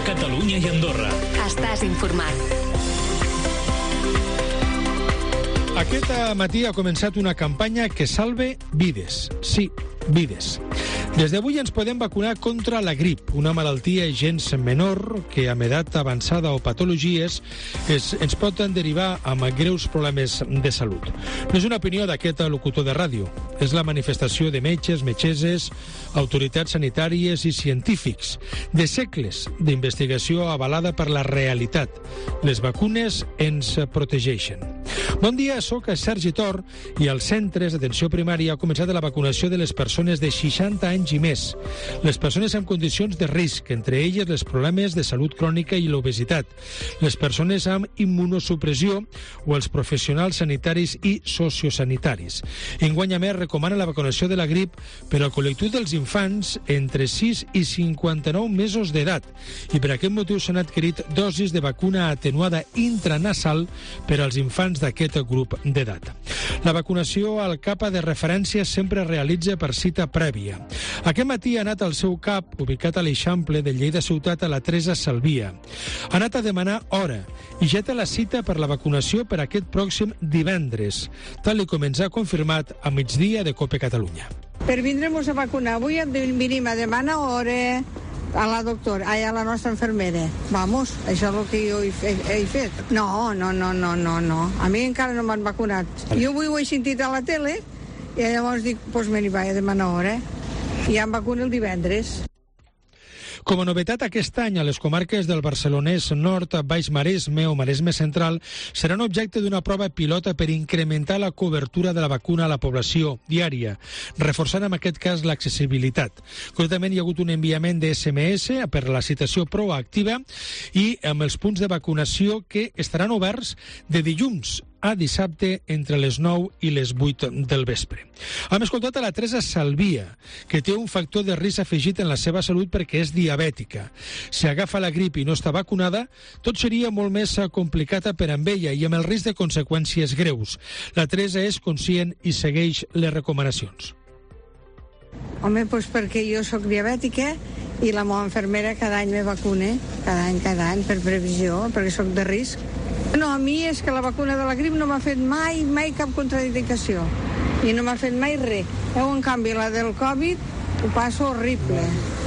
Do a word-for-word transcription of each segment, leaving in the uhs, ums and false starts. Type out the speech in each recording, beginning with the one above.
Catalunya i Andorra. Estàs informat. Aquest matí ha començat una campanya que salve vides. Sí, vides. Des d'avui ens podem vacunar contra la grip, una malaltia gens menor que amb edat avançada o patologies es, ens pot derivar amb greus problemes de salut. No és una opinió d'aquest locutor de ràdio, és la manifestació de metges, metgesses, autoritats sanitàries i científics, de segles d'investigació avalada per la realitat. Les vacunes ens protegeixen. Bon dia, soc Sergi Tor i als centres d'atenció primària ha començat la vacunació de les persones de seixanta anys i més. Les persones amb condicions de risc, entre elles els problemes de salut crònica i l'obesitat, les persones amb immunosupressió o els professionals sanitaris i sociosanitaris. Enguany a més recomana la vacunació de la grip per al col·lectiu dels infants entre sis i cinquanta-nou mesos d'edat i per aquest motiu s'han adquirit dosis de vacuna atenuada intranasal per als infants d'aquest grup d'edat. La vacunació al C A P A de referència sempre es realitza per cita prèvia. Aquest matí ha anat al seu C A P, ubicat a l'Eixample de Lleida Ciutat, a la Teresa Salvia. Ha anat a demanar hora i ja té la cita per la vacunació per aquest pròxim divendres, tal com ens ha confirmat a migdia de COPE Catalunya. Per vindre-nos a vacunar avui venim a demanar hora a la doctora, ai, a la nostra infermera. Vamos, això és el que jo he, he, he fet. No, no, no, no, no, no. A mi encara no m'han vacunat. Jo avui ho he sentit a la tele i llavors dic, doncs pues me n'hi vaig a demanar hora. I ja em vacuno el divendres. Com a novetat aquest any, a les comarques del Barcelonès Nord, Baix Maresme o Maresme Central seran objecte d'una prova pilota per incrementar la cobertura de la vacuna a la població diària, reforçant en aquest cas l'accessibilitat. Concretament, hi ha hagut un enviament de esse eme esse per la citació proactiva i amb els punts de vacunació que estaran oberts de dilluns a dissabte entre les nou i les vuit del vespre. Hem escoltat a la Teresa Salvia, que té un factor de risc afegit en la seva salut perquè és diabètica. Si agafa la grip i no està vacunada, tot seria molt més complicat per amb ella i amb el risc de conseqüències greus. La Teresa és conscient i segueix les recomanacions. Home, doncs perquè jo sóc diabètica i la meva infermera cada any me vacuna, cada any, cada any, per previsió, perquè sóc de risc. No, a mi és que la vacuna de la grip no m'ha fet mai, mai cap contraindicació. I no m'ha fet mai res. Heu, en canvi, la del Covid ho passo horrible.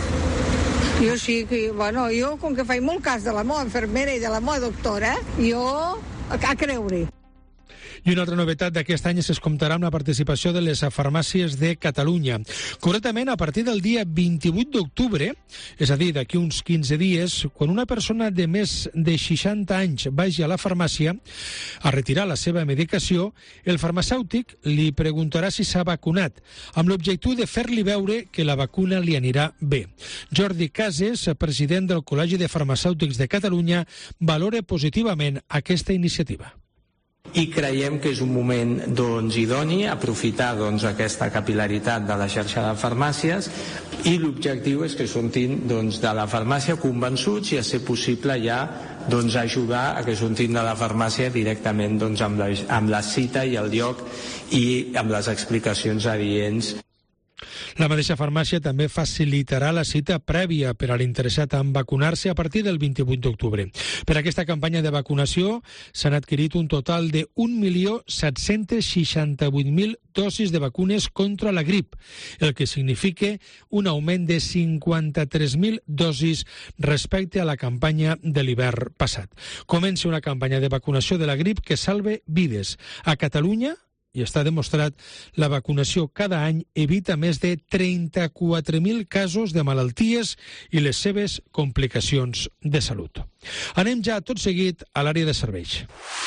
Jo sí que, bueno, jo, com que faig molt cas de la meva infermera i de la meva doctora, jo a creure. I una altra novetat d'aquest any es comptarà amb la participació de les farmàcies de Catalunya. Concretament, a partir del dia vint-i-vuit d'octubre, és a dir, d'aquí uns quinze dies, quan una persona de més de seixanta anys vagi a la farmàcia a retirar la seva medicació, el farmacèutic li preguntarà si s'ha vacunat, amb l'objectiu de fer-li veure que la vacuna li anirà bé. Jordi Cases, president del Col·legi de Farmacèutics de Catalunya, valora positivament aquesta iniciativa. I creiem que és un moment doncs, idoni aprofitar doncs, aquesta capil·laritat de la xarxa de farmàcies i l'objectiu és que surtin doncs, de la farmàcia convençuts i a ser possible ja doncs, ajudar a que surtin de la farmàcia directament doncs, amb, la, amb la cita i el lloc i amb les explicacions adients. La mateixa farmàcia també facilitarà la cita prèvia per a l'interessat en vacunar-se a partir del vint-i-vuit d'octubre. Per a aquesta campanya de vacunació s'han adquirit un total de un milió set-cents seixanta-vuit mil dosis de vacunes contra la grip, el que significa un augment de cinquanta-tres mil dosis respecte a la campanya de l'hivern passat. Comença una campanya de vacunació de la grip que salve vides. A Catalunya, i està demostrat, la vacunació cada any evita més de trenta-quatre mil casos de malalties i les seves complicacions de salut. Anem ja tot seguit a l'àrea de serveis.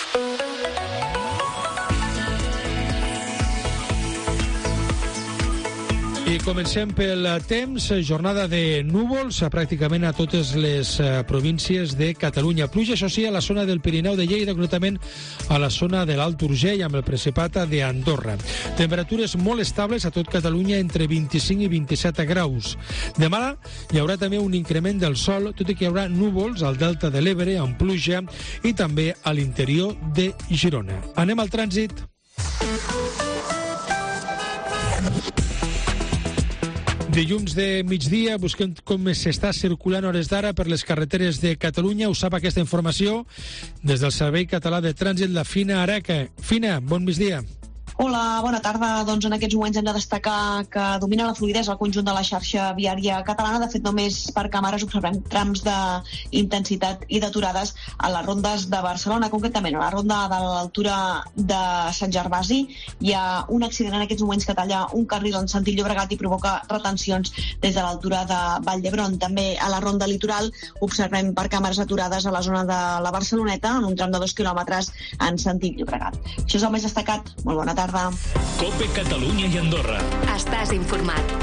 I comencem pel temps, jornada de núvols pràcticament a totes les províncies de Catalunya. Pluja, això sí, a la zona del Pirineu de Lleida, concretament a la zona de l'Alt Urgell, amb el Principat d'Andorra. Temperatures molt estables a tot Catalunya, entre vint-i-cinc i vint-i-set graus. Demà hi haurà també un increment del sol, tot i que hi haurà núvols al Delta de l'Ebre, amb pluja, i també a l'interior de Girona. Anem al trànsit. Dilluns de migdia, busquem com s'està circulant a hores d'ara per les carreteres de Catalunya. Us sap aquesta informació des del Servei Català de Trànsit, la Fina Araca. Fina, bon migdia. Hola, bona tarda. Doncs en aquests moments hem de destacar que domina la fluïdesa al conjunt de la xarxa viària catalana. De fet, només per càmeres observem trams d'intensitat i d'aturades a les rondes de Barcelona, concretament a la ronda de l'altura de Sant Gervasi. Hi ha un accident en aquests moments que talla un carril en sentit Llobregat i provoca retencions des de l'altura de Vall d'Hebron. També a la ronda litoral observem per càmeres aturades a la zona de la Barceloneta en un tram de dos quilòmetres en sentit Llobregat. Això és el més destacat. Molt bona tarda. COPE Catalunya i Andorra. Estàs informat.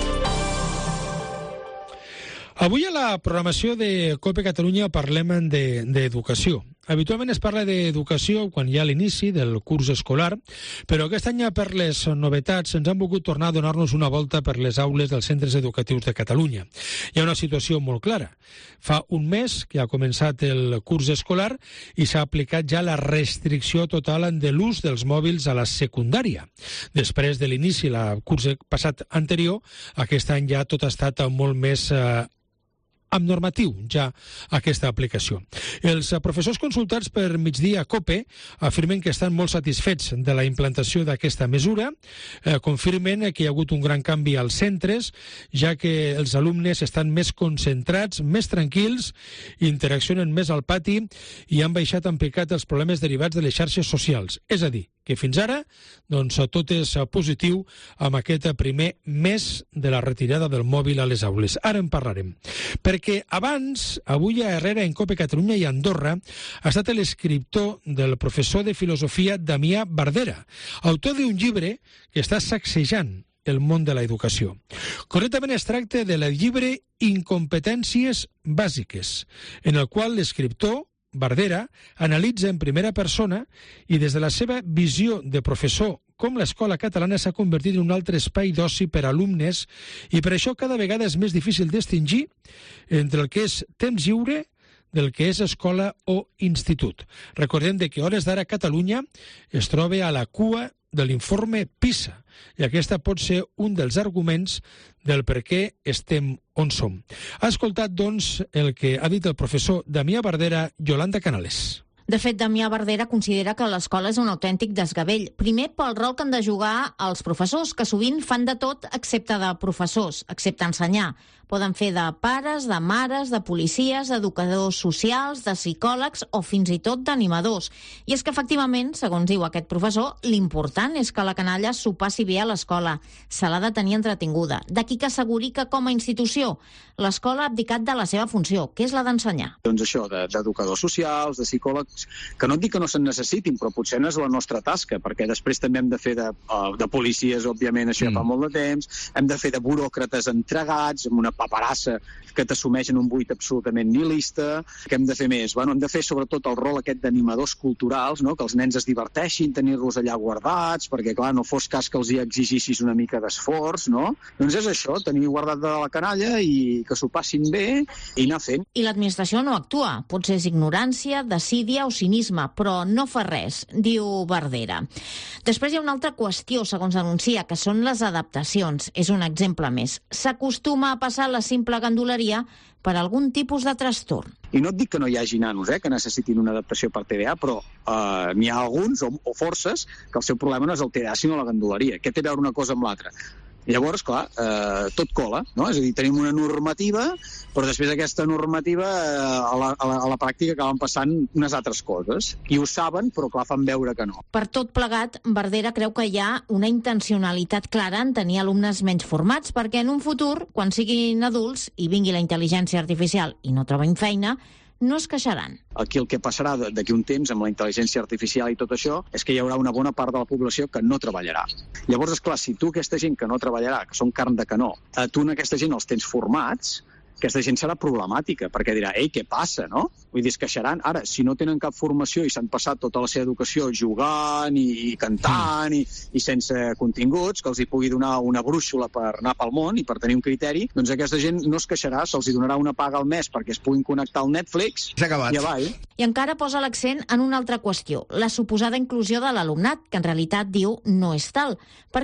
Avui a la programació de COPE Catalunya parlem d'educació. Habitualment es parla d'educació quan hi ha l'inici del curs escolar, però aquest any per les novetats ens han volgut tornar a donar-nos una volta per les aules dels centres educatius de Catalunya. Hi ha una situació molt clara. Fa un mes que ha començat el curs escolar i s'ha aplicat ja la restricció total de l'ús dels mòbils a la secundària. Després de l'inici, el curs passat anterior, aquest any ja tot ha estat molt més eh, amb normatiu ja aquesta aplicació. Els professors consultats per Migdia COPE afirmen que estan molt satisfets de la implantació d'aquesta mesura, eh, confirmen que hi ha hagut un gran canvi als centres, ja que els alumnes estan més concentrats, més tranquils, interaccionen més al pati i han baixat en picat els problemes derivats de les xarxes socials. És a dir, que fins ara doncs, tot és positiu amb aquest primer mes de la retirada del mòbil a les aules. Ara en parlarem. Perquè abans, avui a Herrera, en COPE Catalunya i Andorra, ha estat l'escriptor del professor de filosofia Damià Bardera, autor d'un llibre que està sacsejant el món de l'educació. Correctament es tracta del llibre Incompetències bàsiques, en el qual l'escriptor Bardera analitza en primera persona i des de la seva visió de professor com l'escola catalana s'ha convertit en un altre espai d'oci per a alumnes i per això cada vegada és més difícil distingir entre el que és temps lliure del que és escola o institut. Recordem que a hores d'ara Catalunya es troba a la cua de l'informe PISA i aquesta pot ser un dels arguments del per què estem on som. Ha escoltat, doncs, el que ha dit el professor Damià Bardera, Yolanda Canales. De fet, Damià Bardera considera que l'escola és un autèntic desgavell. Primer, pel rol que han de jugar els professors, que sovint fan de tot excepte de professors, excepte ensenyar. Poden fer de pares, de mares, de policies, d'educadors socials, de psicòlegs o fins i tot d'animadors. I és que, efectivament, segons diu aquest professor, l'important és que la canalla s'ho passi bé a l'escola. Se l'ha de tenir entretinguda. D'aquí que asseguri que, com a institució, l'escola ha abdicat de la seva funció, que és la d'ensenyar. Doncs això, d'educadors socials, de psicòlegs, que no et dic que no se'n necessitin, però potser no és la nostra tasca, perquè després també hem de fer de, de policies, òbviament, això ja fa molt de temps, hem de fer de buròcrates entregats, amb una paperassa que t'assumeix en un buit absolutament nihilista. Què hem de fer més? Bueno, hem de fer sobretot el rol aquest d'animadors culturals, no? Que els nens es diverteixin, tenir-los allà guardats, perquè clar, no fos cas que els hi exigissis una mica d'esforç, no? Doncs és això, tenir guardat de la canalla i que s'ho passin bé i anar fent. I l'administració no actua. Potser és ignorància, desídia o cinisme, però no fa res, diu Bardera. Després hi ha una altra qüestió, segons denuncia, que són les adaptacions. És un exemple més. S'acostuma a passar la simple ganduleria per algun tipus de trastorn. I no et dic que no hi hagi nanos eh, que necessitin una adaptació per T D A, però eh, n'hi ha alguns o, o forces que el seu problema no és el T D A, sinó la ganduleria. Què té a veure una cosa amb l'altra? Llavors, clar, eh, tot cola, no? És a dir, tenim una normativa, però després d'aquesta normativa eh, a, la, a, la, a la pràctica acaben passant unes altres coses. I ho saben, però clar, fan veure que no. Per tot plegat, Bardera creu que hi ha una intencionalitat clara en tenir alumnes menys formats, perquè en un futur, quan siguin adults i vingui la intel·ligència artificial i no trobin feina, no es queixaran. Aquí el que passarà d'aquí un temps amb la intel·ligència artificial i tot això és que hi haurà una bona part de la població que no treballarà. Llavors, esclar, si tu aquesta gent que no treballarà, que són carn de canó, tu en aquesta gent els tens formats, aquesta gent serà problemàtica, perquè dirà, ei, què passa, no? Vull dir, es queixaran. Ara, si no tenen cap formació i s'han passat tota la seva educació jugant i, i cantant i, i sense continguts, que els hi pugui donar una brúixola per anar pel món i per tenir un criteri, doncs aquesta gent no es queixarà, se'ls hi donarà una paga al mes perquè es puguin connectar al Netflix i avall. I encara posa l'accent en una altra qüestió, la suposada inclusió de l'alumnat, que en realitat diu no és tal. Per què?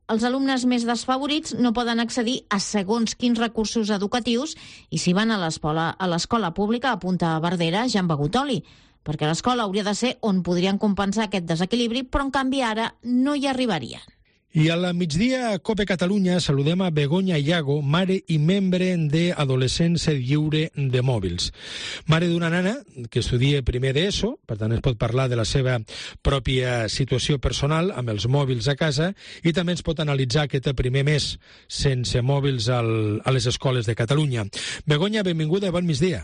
Els alumnes més desfavorits no poden accedir a segons quins recursos educatius i si van a l'escola a l'escola pública a Punta Verdera ja han begut oli, perquè l'escola hauria de ser on podrien compensar aquest desequilibri, però en canvi ara no hi arribarien. I a la migdia a COPE Catalunya saludem a Begoña Iago, mare i membre de Adolescència Lliure de Mòbils. Mare d'una nana que estudia primer d'ESO, per tant es pot parlar de la seva pròpia situació personal amb els mòbils a casa i també ens pot analitzar aquest primer mes sense mòbils al, a les escoles de Catalunya. Begoña, benvinguda i bon migdia.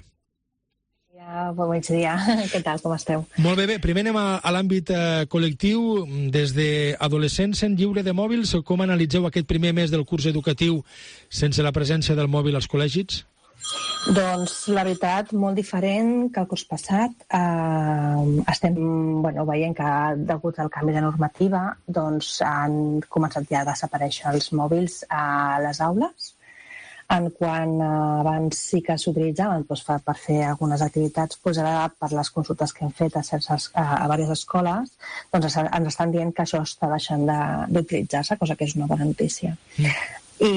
Bon migdia. Què tal, com esteu? Molt bé, bé. Primer anem a, a l'àmbit eh, col·lectiu. Des d'Adolescència Lliure de Mòbils, com analitzeu aquest primer mes del curs educatiu sense la presència del mòbil als col·legis? Doncs la veritat, molt diferent que el curs passat. Eh, estem bueno, veient que degut al canvi de normativa doncs, han començat ja a desaparèixer els mòbils a les aules. En quan eh, abans sí que s'utilitzaven doncs, per fer algunes activitats, doncs ara per les consultes que hem fet a, certes, a, a diverses escoles, doncs ens estan dient que això està deixant d'utilitzar-se, cosa que és una bona notícia. Mm. I,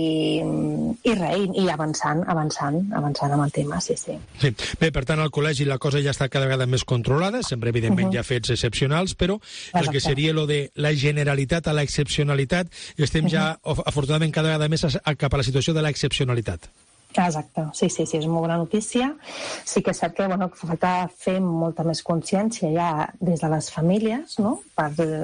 i res, i avançant, avançant, avançant amb el tema, sí, sí. Sí. Bé, per tant, al col·legi la cosa ja està cada vegada més controlada, sempre, evidentment, uh -huh. hi ha fets excepcionals, però el Exacte. que seria lo de la generalitat a la excepcionalitat, estem uh -huh. ja, afortunadament, cada vegada més a, a, cap a la situació de la excepcionalitat. Exacte, sí, sí, sí, és una bona notícia. Sí que és cert que, bueno, que falta fer molta més consciència ja des de les famílies, no?, per eh,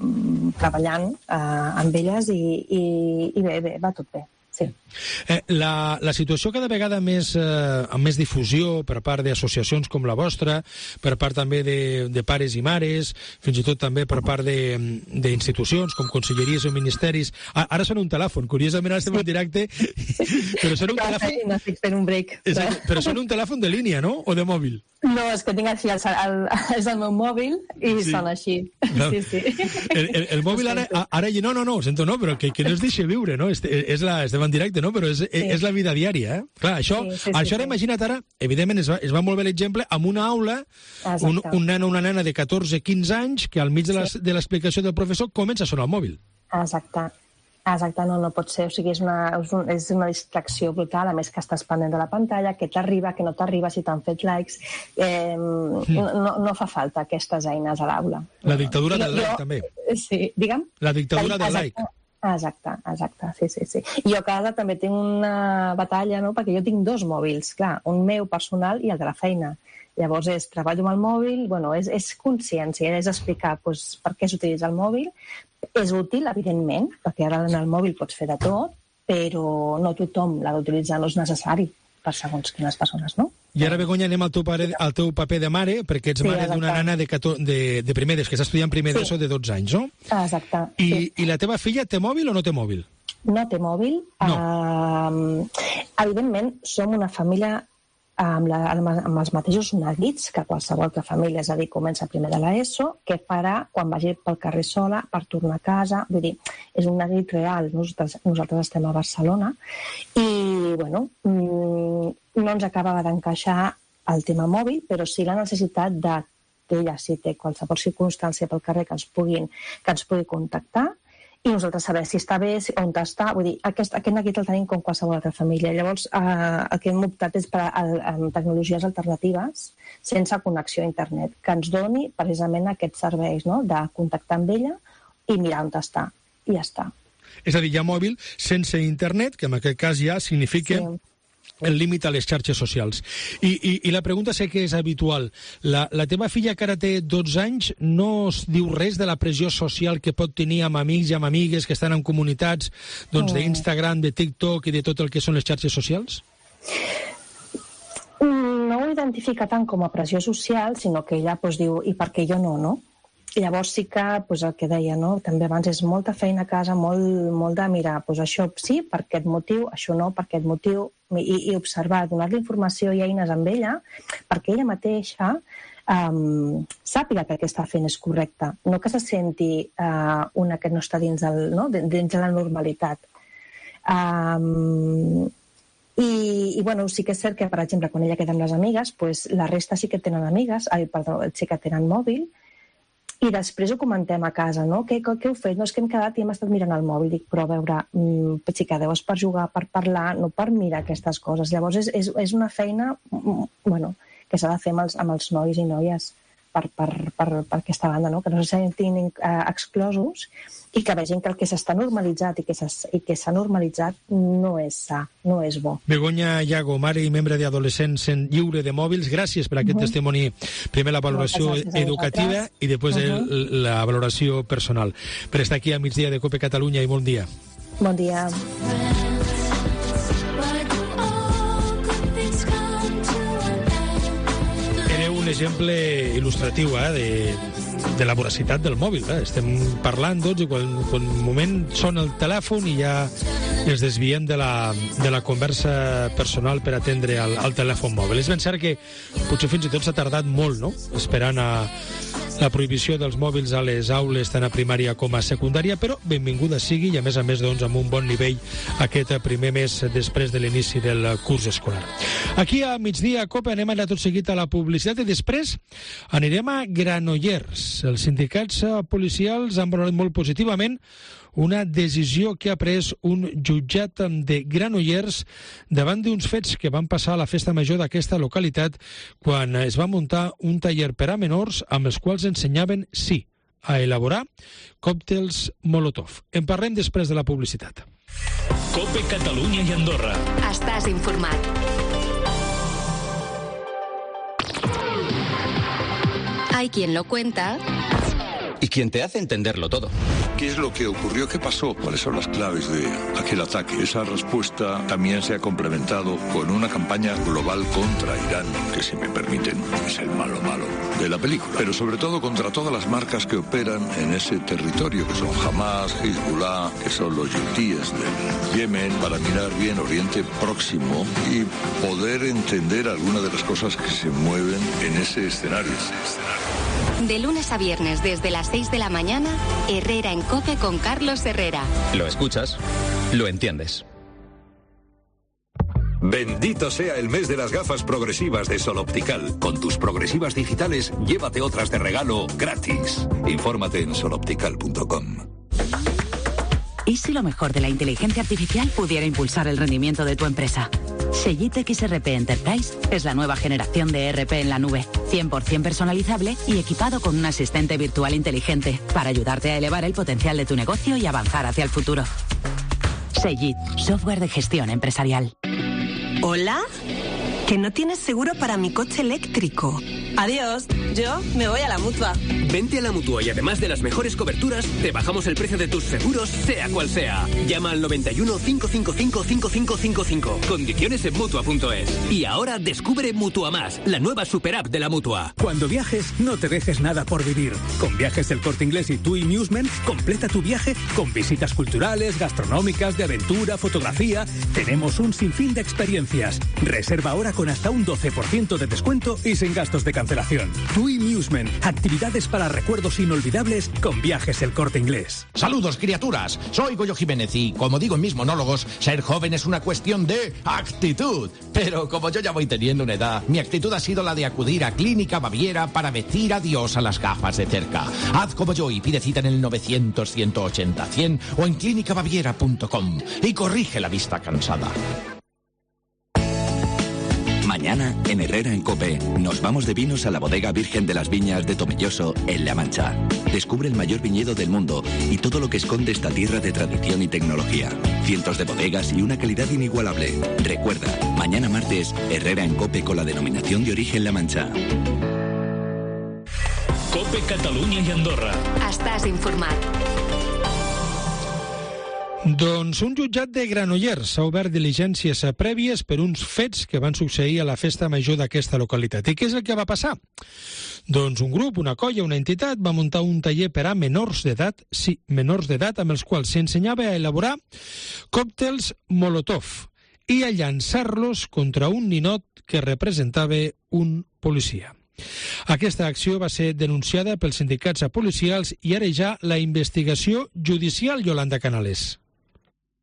treballant eh, amb elles i, i, i bé, bé, va tot bé. Sí. Eh, la, la situació cada vegada més, eh, amb més difusió per part d'associacions com la vostra, per part també de, de pares i mares, fins i tot també per part d'institucions com conselleries o ministeris. Ah, ara sona un telèfon, curiosament ara estem en directe, però sona un telèfon... Estic fent un break. Exacte, però sona un telèfon de línia, no?, o de mòbil? No, és que tinc així, el, el, és el meu mòbil i sí. sona així. No. Sí, sí. El, el, el mòbil ara, ara, no, no, no, sento no, però que, que no es deixi viure, no? És, és la, estem en directe, no? Però és, sí. és la vida diària, eh? Clar, això, sí, sí, això ara, sí, imagina't ara, evidentment, es va, es va molt bé l'exemple, amb una aula, un, un nen o una nena de catorze quinze anys, que al mig de l'explicació del professor comença a sonar el mòbil. Exacte. Exacte, no, no pot ser. O sigui, és una, és una distracció brutal, a més que estàs pendent de la pantalla, que t'arriba, que no t'arriba, si t'han fet likes. Eh, mm. no, no fa falta aquestes eines a l'aula. La dictadura del jo, like, jo, també. Sí, digue'm. La dictadura del exacte, like. Exacte, exacte, sí, sí, sí. I jo a casa també tinc una batalla, no?, perquè jo tinc dos mòbils, clar, un meu personal i el de la feina. Llavors és, treballo amb el mòbil, bueno, és, és consciència, és explicar doncs, per què s'utilitza el mòbil. És útil, evidentment, perquè ara en el mòbil pots fer de tot, però no tothom l'ha d'utilitzar, no és necessari per segons quines persones, no? I ara, Begoña, anem al teu, pare, al teu paper de mare, perquè ets sí, mare d'una nana de, de, de primer d'ESO, que està estudiant primer d'ESO sí. de dotze anys, no? Exacte. I, sí. I la teva filla té mòbil o no té mòbil? No té mòbil. No. Uh, evidentment, som una família amb, la, amb els mateixos neguits que qualsevol altra família, és a dir, comença primer de l'ESO, què farà quan vagi pel carrer sola per tornar a casa, vull dir, és un neguit real, nosaltres, nosaltres estem a Barcelona, i, bueno, no ens acabava d'encaixar el tema mòbil, però sí la necessitat de que ella, si té qualsevol circumstància pel carrer que ens, puguin, que ens pugui contactar, i nosaltres saber si està bé, si, on està, vull dir, aquest, aquest neguit el tenim com qualsevol altra família. Llavors, eh, el que hem optat és per a, a, a tecnologies alternatives sense connexió a internet, que ens doni precisament aquests serveis, no?, de contactar amb ella i mirar on està, i ja està. És a dir, hi ha mòbil sense internet, que en aquest cas ja significa... Sí. el límit a les xarxes socials. I, i, i la pregunta sé que és habitual. La, la teva filla, que ara té dotze anys, no es diu res de la pressió social que pot tenir amb amics i amb amigues que estan en comunitats doncs, d'Instagram, de TikTok i de tot el que són les xarxes socials? No ho identifica tant com a pressió social, sinó que ella doncs, diu, i per què jo no, no? Llavors sí que, doncs, el que deia, no? També abans és molta feina a casa, molt, molt de mirar, doncs això sí, per aquest motiu, això no, per aquest motiu, i, i observar, donar-li informació i eines amb ella, perquè ella mateixa um, sàpiga que el que està fent és correcte, no que se senti uh, una que no està dins, del, no? dins de la normalitat. Um, i, i bueno, sí que és cert que, per exemple, quan ella queda amb les amigues, pues, la resta sí que tenen amigues, ai, perdó, sí que tenen mòbil, I després ho comentem a casa, no? Què, què heu fet? No, és que hem quedat i hem estat mirant el mòbil. Dic, però a veure, mmm, xicadeu, és per jugar, per parlar, no per mirar aquestes coses. Llavors és, és, és una feina bueno, que s'ha de fer amb els, amb els nois i noies per, per, per, per aquesta banda, no? Que no se sentin eh, exclosos i que vegin que el que s'està normalitzat i que s'ha normalitzat no és sa, no és bo. Begoña Yago, mare i membre d'adolescents en lliure de mòbils, gràcies per aquest uh -huh. testimoni. Primer la valoració educativa i després uh -huh. el, la valoració personal. Per estar aquí a migdia de COPE Catalunya i bon dia. Bon dia. Un exemple il·lustratiu eh, de, de la voracitat del mòbil. Eh? Estem parlant, doncs, i quan, quan un moment sona el telèfon i ja ens desviem de la, de la conversa personal per atendre al, al telèfon mòbil. És ben cert que potser fins i tot s'ha tardat molt, no?, esperant a la prohibició dels mòbils a les aules tant a primària com a secundària, però benvinguda sigui i a més a més doncs, amb un bon nivell aquest primer mes després de l'inici del curs escolar. Aquí a migdia a COPE anem a anar tot seguit a la publicitat i després anirem a Granollers. Els sindicats policials han valorat molt positivament una decisió que ha pres un jutjat de Granollers davant d'uns fets que van passar a la festa major d'aquesta localitat quan es va muntar un taller per a menors amb els quals ensenyaven, sí, a elaborar còctels Molotov. En parlem després de la publicitat. COPE Catalunya i Andorra. Estàs informat. Hay quien lo cuenta y quien te hace entenderlo todo. ¿Qué es lo que ocurrió? ¿Qué pasó? ¿Cuáles son las claves de aquel ataque? Esa respuesta también se ha complementado con una campaña global contra Irán, que, si me permiten, es el malo malo de la película. Pero sobre todo contra todas las marcas que operan en ese territorio, que son Hamas, Hezbollah, que son los yutíes del Yemen, para mirar bien Oriente Próximo y poder entender algunas de las cosas que se mueven en ese escenario. De lunes a viernes desde las seis de la mañana, Herrera en COPE con Carlos Herrera. Lo escuchas, lo entiendes. Bendito sea el mes de las gafas progresivas de Sol Optical. Con tus progresivas digitales, llévate otras de regalo gratis. Infórmate en sol optical punto com. ¿Y si lo mejor de la inteligencia artificial pudiera impulsar el rendimiento de tu empresa? Xellit X R P Enterprise es la nueva generación de E R P en la nube, cien por ciento personalizable y equipado con un asistente virtual inteligente para ayudarte a elevar el potencial de tu negocio y avanzar hacia el futuro. Xellit, software de gestión empresarial. ¿Hola? Que no tienes seguro para mi coche eléctrico. Adiós, yo me voy a la Mutua. Vente a la Mutua y además de las mejores coberturas, te bajamos el precio de tus seguros, sea cual sea. Llama al noventa y uno, cinco cinco cinco, cinco cinco cinco cinco. Condiciones en Mutua punto es. Y ahora descubre Mutua Más, la nueva super app de la Mutua. Cuando viajes, no te dejes nada por vivir. Con Viajes El Corte Inglés y TUI Musement, completa tu viaje con visitas culturales, gastronómicas, de aventura, fotografía. Tenemos un sinfín de experiencias. Reserva ahora con hasta un doce por ciento de descuento y sin gastos de cancelación. TUI Musement, actividades para recuerdos inolvidables con Viajes El Corte Inglés. Saludos, criaturas. Soy Goyo Jiménez y, como digo en mis monólogos, ser joven es una cuestión de actitud. Pero como yo ya voy teniendo una edad, mi actitud ha sido la de acudir a Clínica Baviera para decir adiós a las gafas de cerca. Haz como yo y pide cita en el novecientos, ciento ochenta, cien o en clínica baviera punto com y corrige la vista cansada. Mañana, en Herrera en COPE, nos vamos de vinos a la bodega Virgen de las Viñas de Tomelloso, en La Mancha. Descubre el mayor viñedo del mundo y todo lo que esconde esta tierra de tradición y tecnología. Cientos de bodegas y una calidad inigualable. Recuerda, mañana martes, Herrera en COPE con la denominación de origen La Mancha. COPE Catalunya i Andorra. Estàs informat. Doncs un jutjat de Granollers ha obert diligències prèvies per uns fets que van succeir a la festa major d'aquesta localitat. I què és el que va passar? Doncs un grup, una colla, una entitat va muntar un taller per a menors d'edat, sí, menors d'edat, amb els quals s'ensenyava a elaborar còctels Molotov i a llançar-los contra un ninot que representava un policia. Aquesta acció va ser denunciada pels sindicats policials i ara ja la investigació judicial, Yolanda Canales.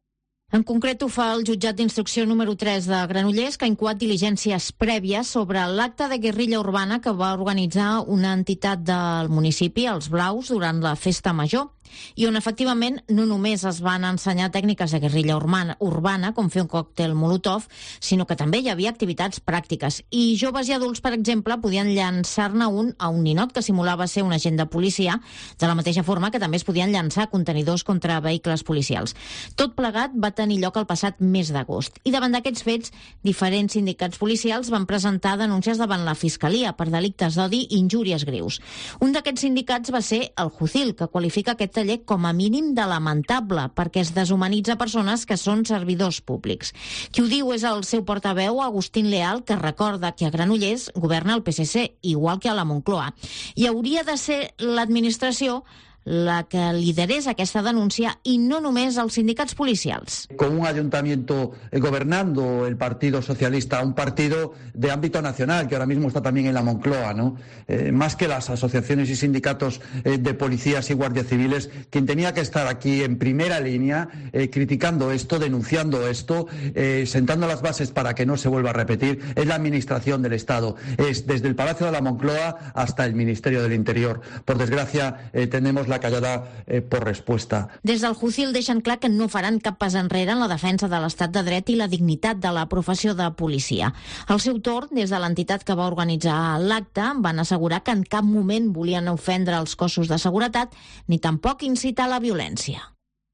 En concret ho fa el jutjat d'instrucció número tres de Granollers, que ha incoat diligències prèvies sobre l'acte de guerrilla urbana que va organitzar una entitat del municipi, els Blaus, durant la festa major, i on efectivament no només es van ensenyar tècniques de guerrilla urbana, urbana com fer un còctel Molotov, sinó que també hi havia activitats pràctiques. I joves i adults, per exemple, podien llançar-ne un a un ninot que simulava ser un agent de policia, de la mateixa forma que també es podien llançar contenidors contra vehicles policials. Tot plegat va tenir lloc el passat mes d'agost. I davant d'aquests fets, diferents sindicats policials van presentar denúncies davant la Fiscalia per delictes d'odi i injúries greus. Un d'aquests sindicats va ser el Jucil, que qualifica aquest taller com a mínim de lamentable perquè es deshumanitza persones que són servidors públics. Qui ho diu és el seu portaveu, Agustín Leal, que recorda que a Granollers governa el P S C, igual que a la Moncloa. I hauria de ser l'administració la que liderés aquesta denúncia y no només els sindicats policials. Con un ayuntamiento eh, gobernando el Partido Socialista, un partido de ámbito nacional que ahora mismo está también en la Moncloa, ¿no? Eh, más que las asociaciones y sindicatos eh, de policías y guardias civiles, quien tenía que estar aquí en primera línea eh, criticando esto, denunciando esto, eh, sentando las bases para que no se vuelva a repetir, es la administración del Estado. Es desde el Palacio de la Moncloa hasta el Ministerio del Interior. Por desgracia, eh, tenemos la callada eh, por respuesta. Des del Jucil deixen clar que no faran cap pas enrere en la defensa de l'estat de dret i la dignitat de la professió de policia. Al seu torn, des de l'entitat que va organitzar l'acte, van assegurar que en cap moment volien ofendre els cossos de seguretat ni tampoc incitar la violència.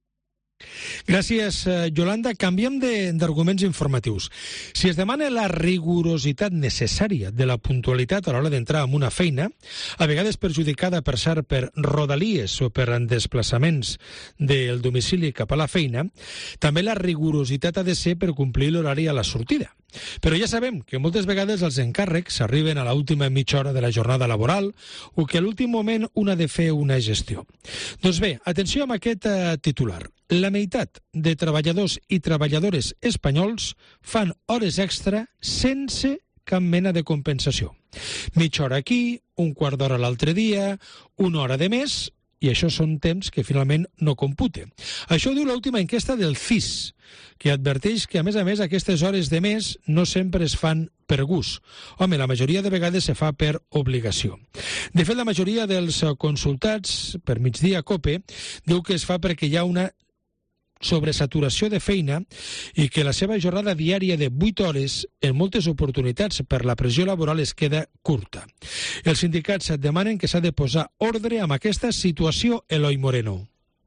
Gràcies, Yolanda. Canviem d'arguments informatius. Si es demana la rigorositat necessària de la puntualitat a l'hora d'entrar en una feina, a vegades perjudicada per cert per rodalies o per desplaçaments del domicili cap a la feina, també la rigorositat ha de ser per complir l'horari a la sortida. Però ja sabem que moltes vegades els encàrrecs arriben a l'última mitja hora de la jornada laboral o que a l'últim moment un ha de fer una gestió. Doncs bé, atenció amb aquest eh, titular. La meitat de treballadors i treballadores espanyols fan hores extra sense cap mena de compensació. Mitja hora aquí, un quart d'hora l'altre dia, una hora de més, i això són temps que finalment no compute. Això ho diu l'última enquesta del C I S, que adverteix que, a més a més, aquestes hores de més no sempre es fan per gust. Home, la majoria de vegades se fa per obligació. De fet, la majoria dels consultats per Migdia COPE diu que es fa perquè hi ha una sobresaturació de feina i que la seva jornada diària de vuit hores en moltes oportunitats per la pressió laboral es queda curta. Els sindicats demanen que s'ha de posar ordre amb aquesta situació. Eloi Moreno.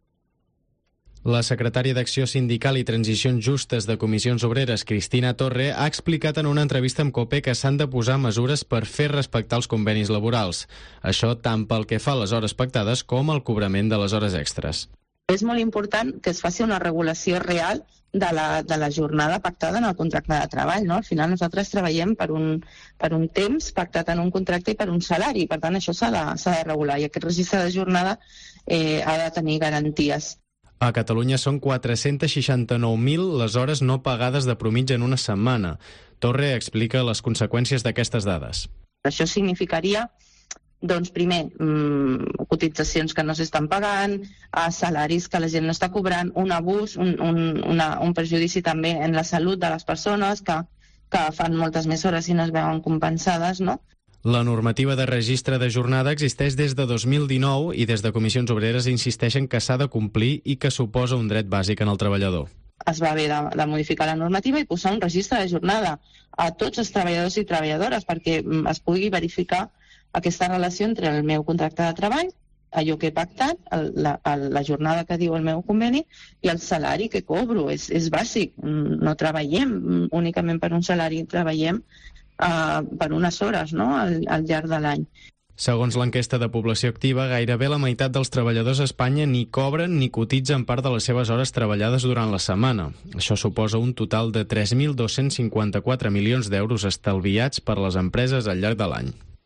La secretària d'Acció Sindical i Transicions Justes de Comissions Obreres, Cristina Torre, ha explicat en una entrevista amb COPE que s'han de posar mesures per fer respectar els convenis laborals. Això tant pel que fa a les hores pactades com al cobrament de les hores extres. És molt important que es faci una regulació real de la, de la jornada pactada en el contracte de treball. No? Al final nosaltres treballem per un, per un temps pactat en un contracte i per un salari. Per tant, això s'ha de, s'ha de regular i aquest registre de jornada eh, ha de tenir garanties. A Catalunya són quatre-cents seixanta-nou mil les hores no pagades de promitja en una setmana. Torre explica les conseqüències d'aquestes dades. Això significaria doncs primer, mmm, cotitzacions que no s'estan pagant, a salaris que la gent no està cobrant, un abús, un, un, una, un perjudici també en la salut de les persones que, que fan moltes més hores i no es veuen compensades, no? La normativa de registre de jornada existeix des de dos mil dinou i des de Comissions Obreres insisteixen que s'ha de complir i que suposa un dret bàsic en el treballador. Es va haver de, de modificar la normativa i posar un registre de jornada a tots els treballadors i treballadores perquè es pugui verificar aquesta relació entre el meu contracte de treball, allò que he pactat, el, la, el, la jornada que diu el meu conveni i el salari que cobro. És, és bàsic. No treballem únicament per un salari, treballem uh, per unes hores, no?, al, al llarg de l'any. Segons l'enquesta de població activa, gairebé la meitat dels treballadors a Espanya ni cobren ni cotitzen part de les seves hores treballades durant la setmana. Això suposa un total de tres mil dos-cents cinquanta-quatre milions d'euros estalviats per les empreses al llarg de l'any.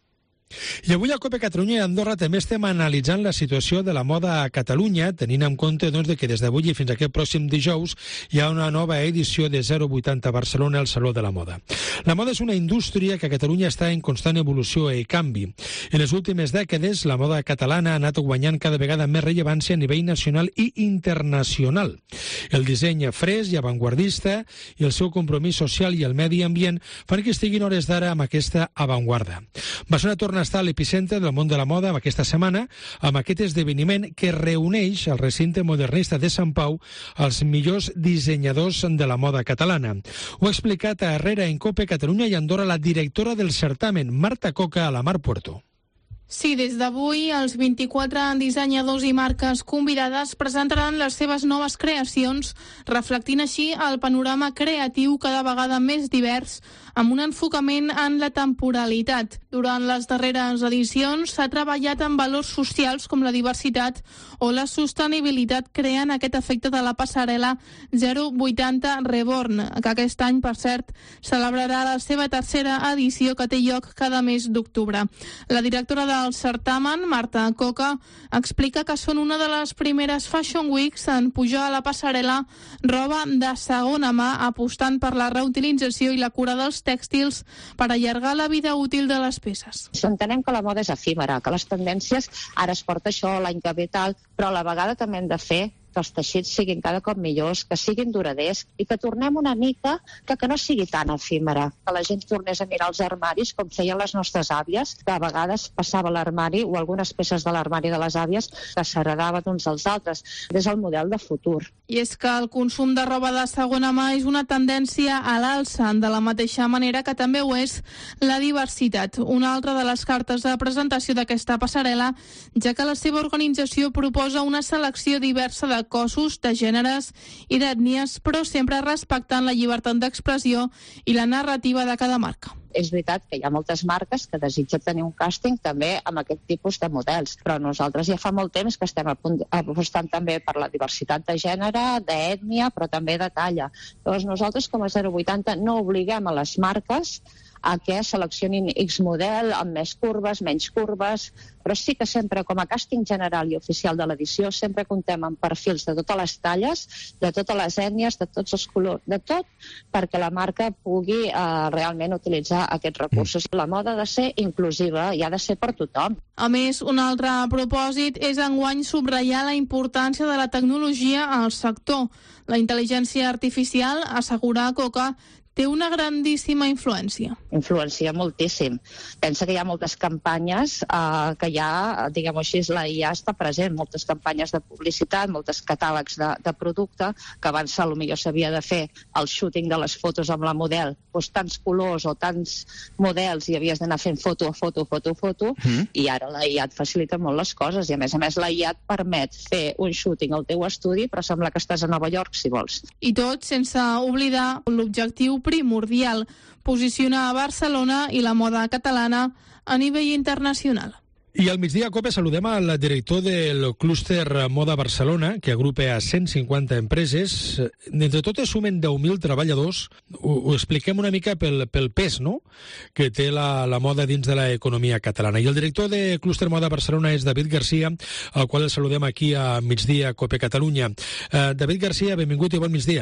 I avui a COPE Catalunya i Andorra també estem analitzant la situació de la moda a Catalunya, tenint en compte doncs, de que des d'avui i fins aquest pròxim dijous hi ha una nova edició de zero vuitanta Barcelona al Saló de la Moda. La moda és una indústria que a Catalunya està en constant evolució i canvi. En les últimes dècades, la moda catalana ha anat guanyant cada vegada més rellevància a nivell nacional i internacional. El disseny fresc i avantguardista i el seu compromís social i el medi ambient fan que estiguin hores d'ara amb aquesta avantguarda. Barcelona torna a estar a l'epicentre del món de la moda aquesta setmana amb aquest esdeveniment que reuneix al recinte modernista de Sant Pau els millors dissenyadors de la moda catalana. Ho ha explicat a Herrera en COPE Catalunya i Andorra la directora del certamen, Marta Coca, a la Mar Puerto. Sí, des d'avui els vint-i-quatre dissenyadors i marques convidades presentaran les seves noves creacions, reflectint així el panorama creatiu cada vegada més divers, amb un enfocament en la temporalitat. Durant les darreres edicions s'ha treballat en valors socials com la diversitat o la sostenibilitat, creant aquest efecte de la passarel·la zero vuitanta Reborn, que aquest any, per cert, celebrarà la seva tercera edició, que té lloc cada mes d'octubre. La directora de el certamen, Marta Coca, explica que són una de les primeres Fashion Weeks en pujar a la passarel·la roba de segona mà, apostant per la reutilització i la cura dels tèxtils per allargar la vida útil de les peces. Entenem que la moda és efímera, que les tendències ara es porta això, l'any que ve tal, però a la vegada també hem de fer que els teixits siguin cada cop millors, que siguin duraders i que tornem una mica que, que no sigui tan efímera, que la gent tornés a mirar els armaris com feien les nostres àvies, que a vegades passava l'armari o algunes peces de l'armari de les àvies que s'heredaven uns als altres. És el model de futur. I és que el consum de roba de segona mà és una tendència a l'alça, de la mateixa manera que també ho és la diversitat, una altra de les cartes de presentació d'aquesta passarel·la, ja que la seva organització proposa una selecció diversa de cossos, de gèneres i d'ètnies, però sempre respectant la llibertat d'expressió i la narrativa de cada marca. És veritat que hi ha moltes marques que desitgen tenir un càsting també amb aquest tipus de models, però nosaltres ja fa molt temps que estem apostant també per la diversitat de gènere, d'ètnia, però també de talla. Llavors nosaltres com a zero vuitanta no obliguem a les marques a que seleccionin X model amb més curves, menys curves, però sí que sempre, com a càsting general i oficial de l'edició, sempre comptem amb perfils de totes les talles, de totes les ètnies, de tots els colors, de tot, perquè la marca pugui eh, realment utilitzar aquests recursos. La moda ha de ser inclusiva i ha de ser per tothom. A més, un altre propòsit és enguany subratllar la importància de la tecnologia al sector. La intel·ligència artificial, assegura Coca, té una grandíssima influència. Influencia moltíssim. Pensa que hi ha moltes campanyes eh, que ja, diguem-ho així, la I A està present, moltes campanyes de publicitat, moltes catàlegs de, de producte, que abans potser s'havia de fer el shooting de les fotos amb la model, doncs tants colors o tants models i havies d'anar fent foto a foto, foto a foto, mm. i ara la I A et facilita molt les coses, i a més a més la I A et permet fer un shooting al teu estudi, però sembla que estàs a Nova York, si vols. I tot sense oblidar l'objectiu primordial, posicionar a Barcelona i la moda catalana a nivell internacional. I al migdia a COPE saludem al director del clúster Moda Barcelona, que agrupa a cent cinquanta empreses. D'entre totes sumen deu mil treballadors. Ho, ho expliquem una mica pel, pel pes, no?, que té la, la moda dins de l'economia catalana. I el director de clúster Moda Barcelona és David Garcia, al qual el saludem aquí a migdia a COPE Catalunya. Uh, David Garcia, benvingut i bon migdia.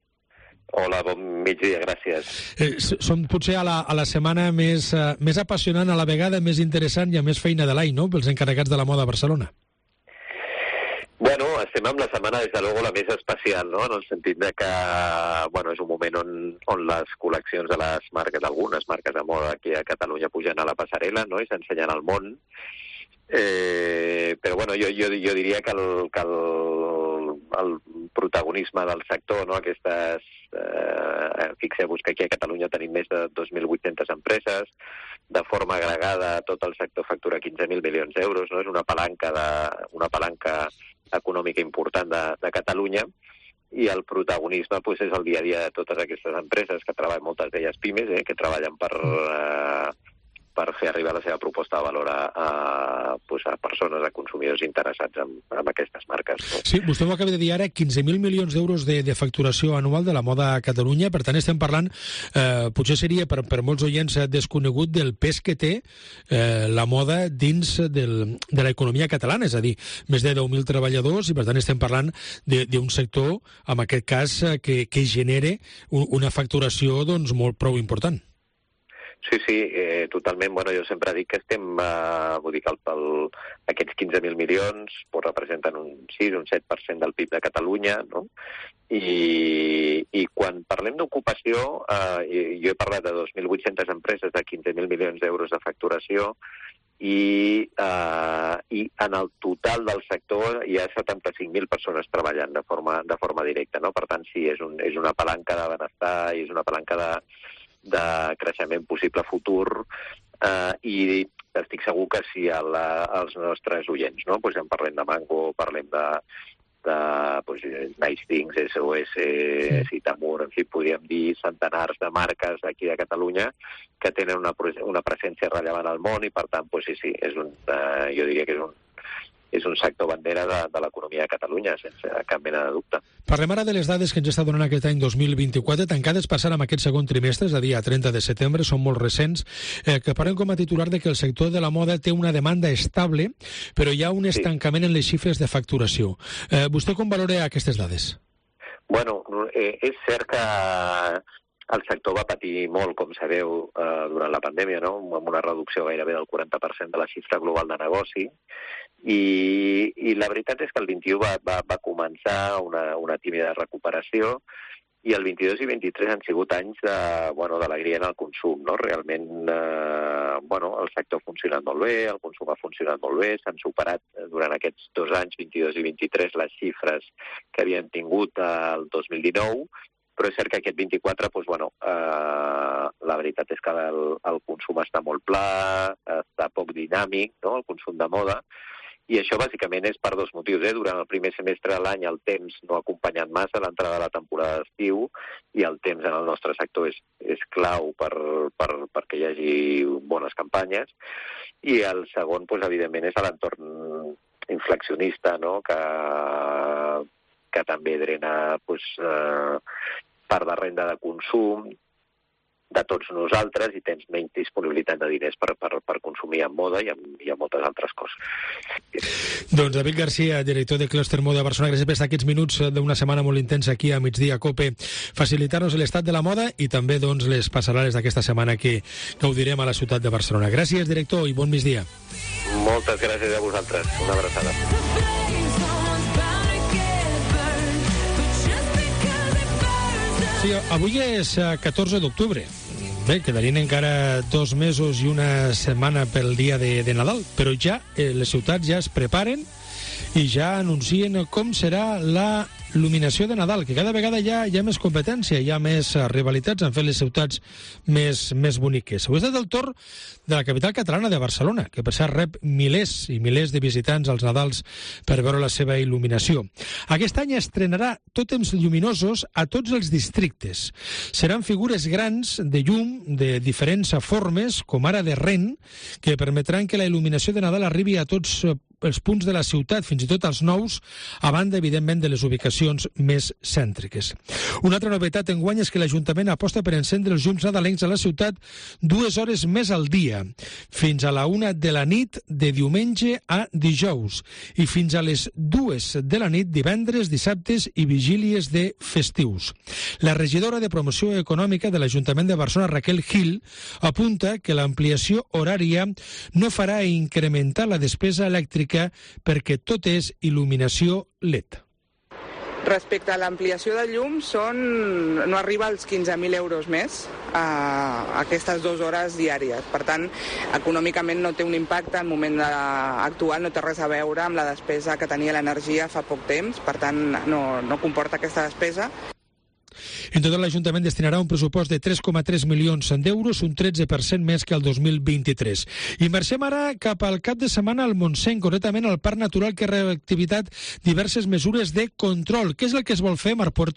Hola, bon migdia, gràcies. Eh, som potser a la, a la setmana més, uh, més apassionant, a la vegada més interessant i a més feina de l'any, no?, pels encarregats de la moda a Barcelona. Bueno, estem amb la setmana, des de luego, la més especial, no?, en el sentit de que, bueno, és un moment on, on les col·leccions de les marques, algunes marques de moda aquí a Catalunya pugen a la passarel·la, no?, i s'ensenyen al món. Eh, però, bueno, jo, jo, jo diria que el, que el, el protagonisme del sector, no?, aquestes... Eh, fixeu-vos que aquí a Catalunya tenim més de dos mil vuit-centes empreses, de forma agregada tot el sector factura quinze mil milions d'euros, no? És una palanca, de, una palanca econòmica important de, de Catalunya, i el protagonisme pues, és el dia a dia de totes aquestes empreses que treballen, moltes d'elles pimes, eh, que treballen per, eh, per fer arribar la seva proposta de valor a, a, pues a persones, a consumidors interessats en, en aquestes marques. No? Sí, vostè ho acaba de dir ara, quinze mil milions d'euros de, de facturació anual de la moda a Catalunya, per tant estem parlant, eh, potser seria per, per molts oients desconegut del pes que té eh, la moda dins del, de l'economia catalana, és a dir, més de deu mil treballadors i per tant estem parlant d'un sector, en aquest cas, que, que genere un, una facturació doncs, molt prou important. Sí, sí, eh, totalment. Bueno, jo sempre dic que estem, eh, vull dir que el, el, aquests quinze mil milions pues, representen un sis, un set per cent del P I B de Catalunya, no? I, i quan parlem d'ocupació, eh, jo he parlat de dos mil vuit-centes empreses de quinze mil milions d'euros de facturació i, eh, i en el total del sector hi ha setanta-cinc mil persones treballant de forma, de forma directa, no? Per tant, sí, és, un, és una palanca de benestar i és una palanca de de creixement possible futur eh, i estic segur que si el, els nostres oients, no? Pues en parlem de Mango, parlem de, de pues, Nice Things, S O S, sí. Citamur, en fi, podríem dir centenars de marques d'aquí de Catalunya que tenen una, una presència rellevant al món i per tant, pues, sí, sí, és un, eh, jo diria que és un és un sector bandera de, de l'economia de Catalunya, sense cap mena de dubte. Parlem ara de les dades que ens està donant aquest any dos mil vint-i-quatre, tancades passant amb aquest segon trimestre, és a dir, a trenta de setembre, són molt recents, eh, que parlen com a titular de que el sector de la moda té una demanda estable, però hi ha un estancament sí. en les xifres de facturació. Eh, vostè com valora aquestes dades? Bueno, eh, és cert que el sector va patir molt, com sabeu, eh, durant la pandèmia, no? Amb una reducció gairebé del quaranta per cent de la xifra global de negoci, i, i la veritat és que el vint-i-u va, va, va començar una, una tímida recuperació i el vint-i-dos i vint-i-tres han sigut anys de, bueno, d'alegria en el consum, no? Realment, eh, bueno, el sector ha funcionat molt bé, el consum ha funcionat molt bé, s'han superat durant aquests dos anys, vint-i-dos i vint-i-tres, les xifres que havien tingut el dos mil dinou, però és cert que aquest vint-i-quatre, doncs, bueno, eh, la veritat és que el, el consum està molt pla, està poc dinàmic, no?, el consum de moda, i això bàsicament és per dos motius. Eh? Durant el primer semestre de l'any el temps no ha acompanyat massa l'entrada de la temporada d'estiu i el temps en el nostre sector és, és clau per, per, perquè hi hagi bones campanyes. I el segon, doncs, evidentment, és l'entorn inflacionista, no?, que, que també drena doncs, eh, part de renda de consum de tots nosaltres i tens menys disponibilitat de diners per, per, per consumir en moda i en, i en moltes altres coses. Doncs David Garcia, director de Cluster Moda Barcelona, gràcies per estar aquests minuts d'una setmana molt intensa aquí a Migdia Cope, facilitar-nos l'estat de la moda i també doncs, les passarel·les d'aquesta setmana que gaudirem a la ciutat de Barcelona. Gràcies, director, i bon migdia. Moltes gràcies a vosaltres. Una abraçada. Sí, avui és catorze d'octubre. Bé, quedarien encara dos mesos i una setmana pel dia de, de Nadal, però ja eh, les ciutats ja es preparen i ja anuncien com serà la il·luminació de Nadal, que cada vegada hi ha, hi ha més competència, hi ha més rivalitats en fer les ciutats més, més boniques. Avui ha estat el torn de la capital catalana de Barcelona, que per cert rep milers i milers de visitants als Nadals per veure la seva il·luminació. Aquest any estrenarà tòtems lluminosos a tots els districtes. Seran figures grans de llum de diferents formes, com ara de ren, que permetran que la il·luminació de Nadal arribi a tots els punts de la ciutat, fins i tot als nous, a banda, evidentment, de les ubicacions més cèntriques. Una altra novetat enguany és que l'Ajuntament aposta per encendre els llums nadalencs a la ciutat dues hores més al dia, fins a la una de la nit de diumenge a dijous, i fins a les dues de la nit divendres, dissabtes i vigílies de festius. La regidora de Promoció Econòmica de l'Ajuntament de Barcelona, Raquel Gil, apunta que l'ampliació horària no farà incrementar la despesa elèctrica perquè tot és il·luminació L E D. Respecte a l'ampliació de llum, són, no arriba als quinze mil euros més a aquestes dues hores diàries. Per tant, econòmicament no té un impacte, en el moment de, actual no té res a veure amb la despesa que tenia l'energia fa poc temps, per tant no, no comporta aquesta despesa. En total, l'Ajuntament destinarà un pressupost de tres coma tres milions d'euros, un tretze per cent més que el dos mil vint-i-tres. I marxem ara cap al cap de setmana al Montseny, concretament al Parc Natural, que ha reactivitat diverses mesures de control. Què és el que es vol fer, Marc Puerto?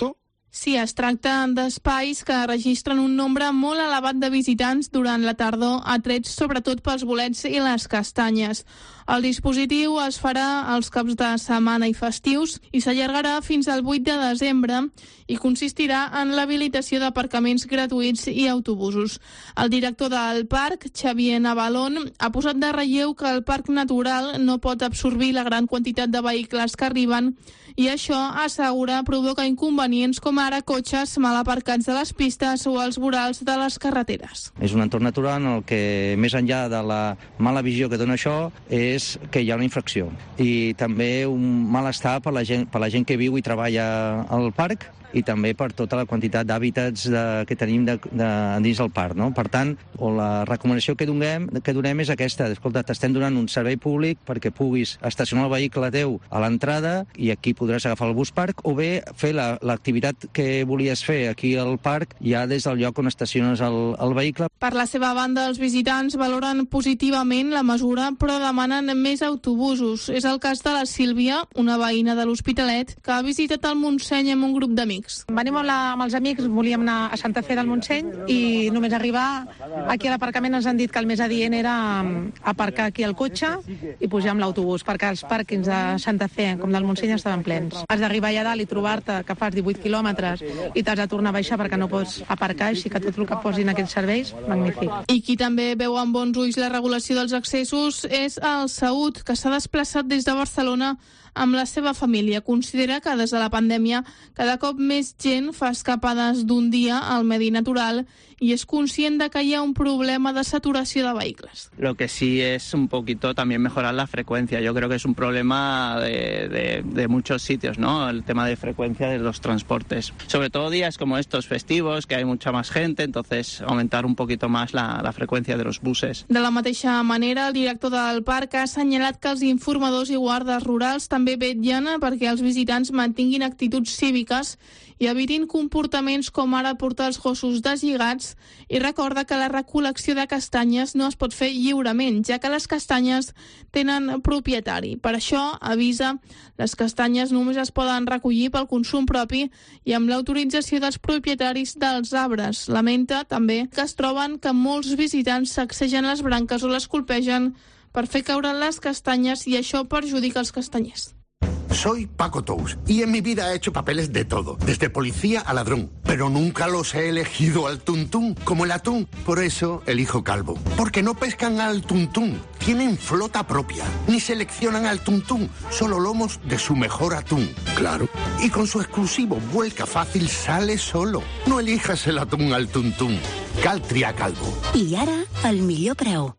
Sí, es tracta d'espais que registren un nombre molt elevat de visitants durant la tardor, atrets sobretot pels bolets i les castanyes. El dispositiu es farà els caps de setmana i festius i s'allargarà fins al vuit de desembre i consistirà en l'habilitació d'aparcaments gratuïts i autobusos. El director del parc, Xavier Navalón, ha posat de relleu que el parc natural no pot absorbir la gran quantitat de vehicles que arriben i això, assegura, provoca inconvenients com ara cotxes mal aparcats a les pistes o als vorals de les carreteres. És un entorn natural en el que, més enllà de la mala visió que dona això, és que hi ha una infracció i també un malestar per la gent, per la gent que viu i treballa al parc i també per tota la quantitat d'hàbitats de, que tenim de, de, dins del parc. No? Per tant, o la recomanació que donem, que donem és aquesta. Escolta, t'estem donant un servei públic perquè puguis estacionar el vehicle teu a l'entrada i aquí podràs agafar el bus parc o bé fer l'activitat la, que volies fer aquí al parc ja des del lloc on estaciones el, el vehicle. Per la seva banda, els visitants valoren positivament la mesura però demanen més autobusos. És el cas de la Sílvia, una veïna de l'Hospitalet, que ha visitat el Montseny amb un grup d'amics. Venim amb, la, amb els amics, volíem anar a Santa Fe del Montseny i només arribar aquí a l'aparcament ens han dit que el més adient era aparcar aquí el cotxe i pujar amb l'autobús, perquè els pàrquings de Santa Fe com del Montseny estaven plens. Has d'arribar allà dalt i trobar-te que fas divuit quilòmetres i t'has de tornar a baixar perquè no pots aparcar, així que tot el que posin aquests serveis, magnífic. I qui també veu amb bons ulls la regulació dels accessos és el Saúd, que s'ha desplaçat des de Barcelona amb la seva família. Considera que des de la pandèmia cada cop més gent fa escapades d'un dia al medi natural y es conscient de que hi ha un problema de saturació de vehicles. Lo que sí es un poquito también mejorar la frecuencia. Yo creo que es un problema de, de, de muchos sitios, ¿no? El tema de frecuencia de los transportes. Sobre todo días como estos festivos, que hay mucha más gente, entonces aumentar un poquito más la, la frecuencia de los buses. De la mateixa manera, el director del parc ha assenyalat que els informadors i guardes rurals també vetllen perquè els visitants mantinguin actituds cíviques i evitin comportaments com ara portar els gossos deslligats i recorda que la recol·lecció de castanyes no es pot fer lliurement, ja que les castanyes tenen propietari. Per això, avisa, les castanyes només es poden recollir pel consum propi i amb l'autorització dels propietaris dels arbres. Lamenta també que es troben que molts visitants sacsegen les branques o les colpegen per fer caure les castanyes i això perjudica els castanyers. Soy Paco Tous y en mi vida he hecho papeles de todo, desde policía a ladrón, pero nunca los he elegido al tuntún, como el atún. Por eso elijo Calvo, porque no pescan al tuntún, tienen flota propia, ni seleccionan al tuntún, solo lomos de su mejor atún. Claro, y con su exclusivo vuelca fácil sale solo. No elijas el atún al tuntún, Caltria Calvo. I ara, el millor preu.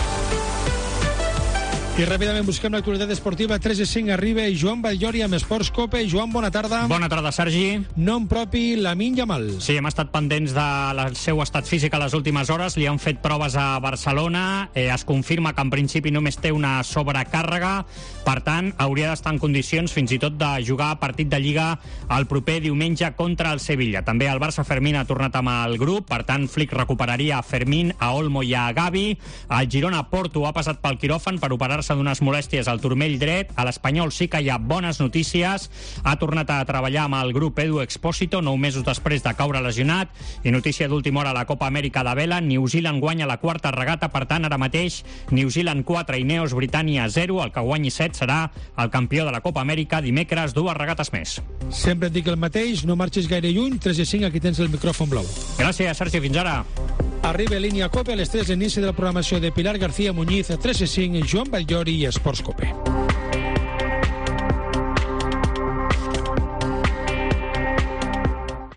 I ràpidament busquem l'actualitat esportiva. tres i cinc arriba Joan Batllori amb Esports Cope. Joan, bona tarda. Bona tarda, Sergi. Nom propi, Lamine Yamal. Sí, hem estat pendents del seu estat físic a les últimes hores. Li han fet proves a Barcelona. Eh, es confirma que en principi només té una sobrecàrrega. Per tant, hauria d'estar en condicions fins i tot de jugar partit de Lliga el proper diumenge contra el Sevilla. També el Barça Fermín ha tornat amb el grup. Per tant, Flick recuperaria a Fermín, a Olmo i a Gavi. El Girona Porto ha passat pel quiròfan per operar-se d'unes molèsties al turmell dret. A l'Espanyol sí que hi ha bones notícies. Ha tornat a treballar amb el grup Edu Expósito, nou mesos després de caure lesionat. I notícia d'última hora a la Copa Amèrica de vela. New Zealand guanya la quarta regata, per tant, ara mateix New Zealand quatre i Neos Britània zero. El que guanyi set serà el campió de la Copa Amèrica. Dimecres, dues regates més. Sempre et dic el mateix, no marxis gaire lluny. tres i cinc, aquí tens el micròfon blau. Gràcies, Sergi, fins ara. Arriba Línia Cope a les tres, l'inici de la programació de Pilar García Muñiz, tres i cinc, Joan Batllori i Esports Cope.